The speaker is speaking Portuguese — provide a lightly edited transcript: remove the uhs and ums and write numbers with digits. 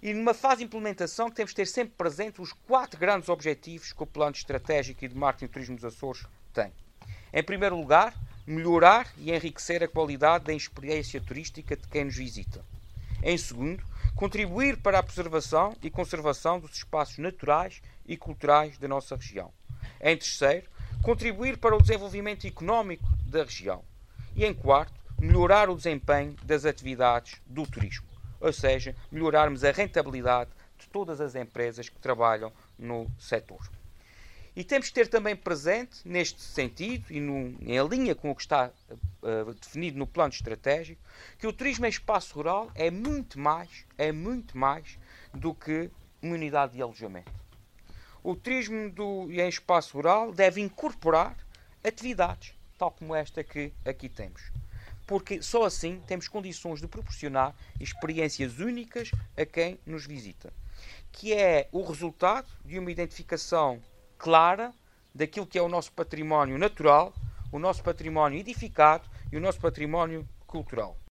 E numa fase de implementação que temos de ter sempre presente os 4 grandes objetivos que o Plano Estratégico e de Marketing de Turismo dos Açores tem. Em primeiro lugar, melhorar e enriquecer a qualidade da experiência turística de quem nos visita. Em segundo, contribuir para a preservação e conservação dos espaços naturais e culturais da nossa região. Em terceiro, contribuir para o desenvolvimento económico da região. E em quarto, melhorar o desempenho das atividades do turismo. Ou seja, melhorarmos a rentabilidade de todas as empresas que trabalham no setor. E temos que ter também presente, neste sentido, e em linha com o que está definido no plano estratégico, que o turismo em espaço rural é muito mais do que uma unidade de alojamento. O turismo em espaço rural deve incorporar atividades, tal como esta que aqui temos. Porque só assim temos condições de proporcionar experiências únicas a quem nos visita. Que é o resultado de uma identificação clara daquilo que é o nosso património natural, o nosso património edificado e o nosso património cultural.